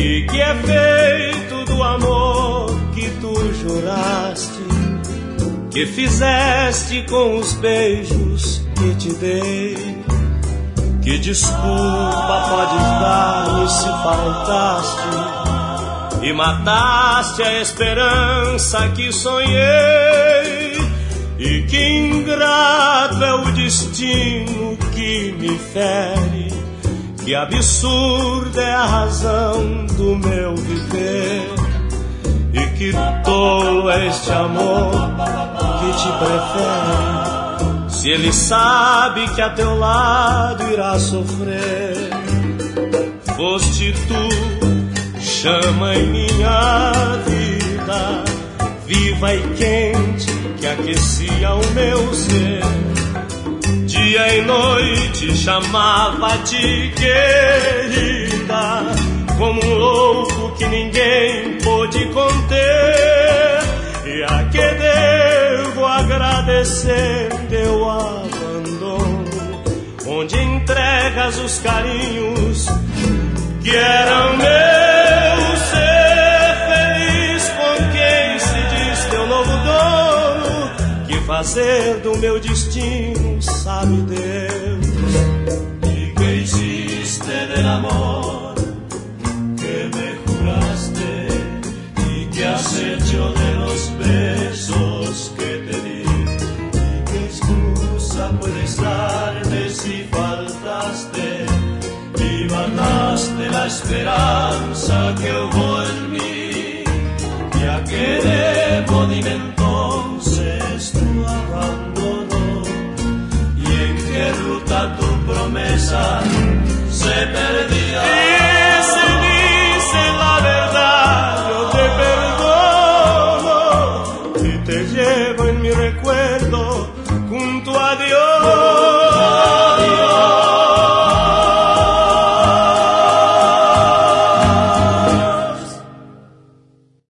e que é feito do amor que tu juraste, que fizeste com os beijos que te dei. Que desculpa podes dar-me se faltaste e mataste a esperança que sonhei. E que ingrato é o destino que me fere, que absurda é a razão do meu viver. E que tolo é este amor que te prefere, se ele sabe que a teu lado irá sofrer. Foste tu, chama em minha vida, viva e quente, que aquecia o meu ser. Dia e noite chamava-te querida, como um louco que ninguém pôde conter. E a que devo agradecer teu abandono, onde entregas os carinhos que eram meus. Ser feliz com quem se diz teu novo dono, que fazer do meu destino sabe Deus. ¿Y qué hiciste del amor que me juraste? ¿Y qué has hecho de los besos que te di? ¿Y qué excusa puedes darme si faltaste y mataste la esperanza que hubo en mí? ¿Y a qué debo, dime entonces, tu abandono? ¿Y en qué ruta tu promesa